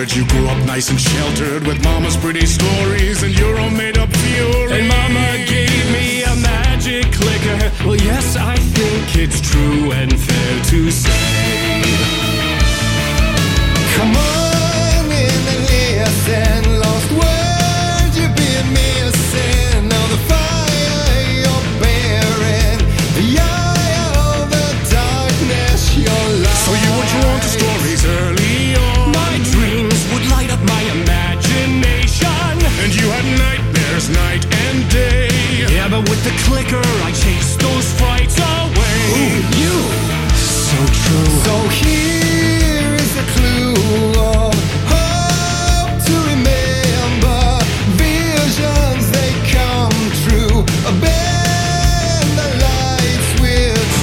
heard you grew up nice and sheltered with mama's pretty stories and your own made-up fury. And mama gave me a magic clicker. Well, yes, I think it's true and fair to say. Come on in and listen. Lost words you've been missing. All the fire you're bearing, the eye of the darkness you're lying. So you were drawn to stories early on. My dreams would light up my imagination, And you had nightmares night and day. yeah, but with the clicker I chased those frights away. Who knew? So true. So here is a clue of hope to remember. Visions, they come true. Bend the light switch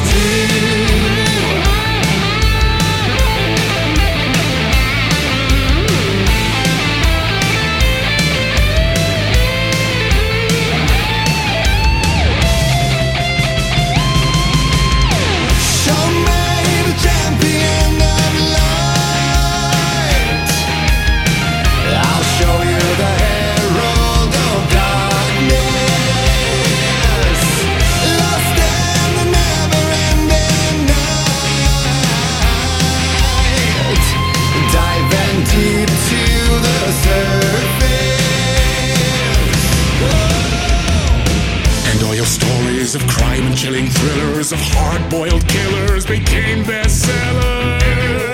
Show me the champion of light. I'll show you the herald of darkness. Lost in the never-ending night. Diving deep to the surface. And all your stories of crime and chilling thrillers of hard-boiled killers became bestsellers.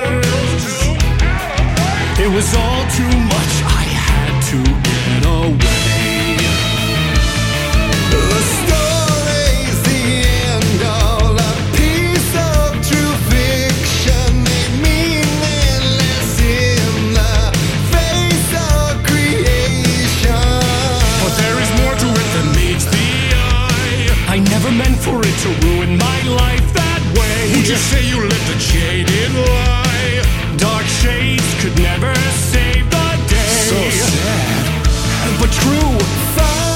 It was all too much, I had to get away. The story's the end, all a piece of true fiction made meaningless in the face of creation. But there is more to it than meets the eye. I never meant for it to ruin my life that way. Would you say you lived a jaded lie? Dark shades could never save the day. So sad. But true, Fire